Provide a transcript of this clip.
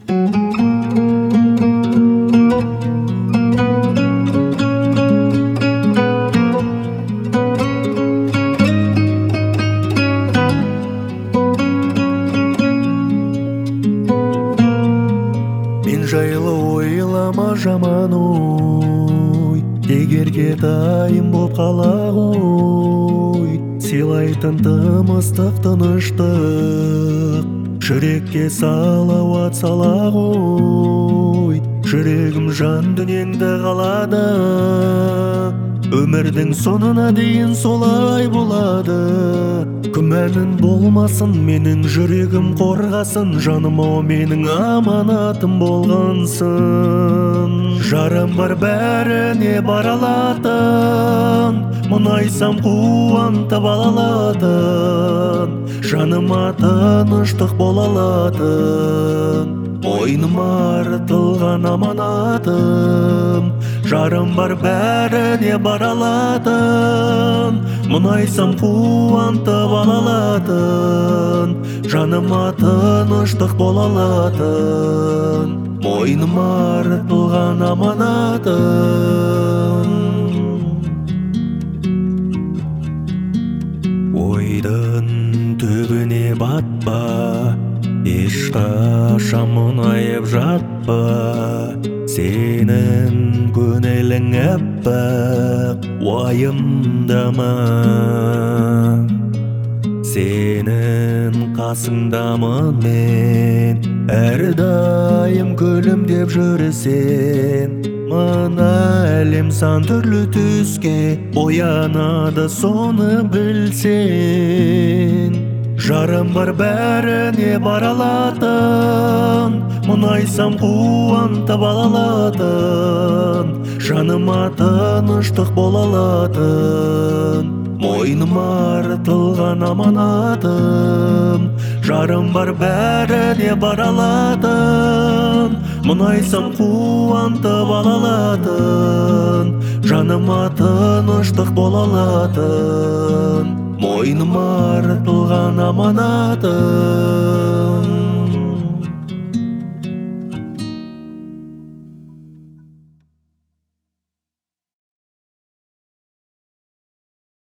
Мен жайлы ойлама жаман ой, егерге дайым боп қала ғой. Сыйлайтын тым-ыстық тыныштық, жүрекке салауат сала ғой. Жүрегім жан дүниеңді қалады, өмірдің соңына дейін солай болады. Күмәнің болмасын, менің жүрегім қорғасын, жаным ау менің аманатым болғансың. Жарым бар бәріне бар алатын, мұңайсам қуантып ала алатын, жаныма тыныштық бола алатын, мойныма артылған аманатым. Жарым бар бәріне бар алатын, мұңайсам қуантып ала алатын, жаныма тыныштық бола алатын, мойныма артылған аманатым. Ойдың түбіне батпа, ешқашан мұңайып жатпа. Сенің көңілің әппақ, уайымдама. Сенің қасыңдамын мен, әрдайым күлімдеп жүрсең. Мына әлем сан түрлі түске боянады, соны білсең. Жарым бар бәріне бар алатын, мұңайсам қуантып ала алатын, жаныма тыныштық бола алатын, мойныма артылған аманатым. Жарым бар бәріне бар алатын, мұңайсам қуантып ала алатын, жаныма тыныштық бола алатын, мойныма артылған аманатым.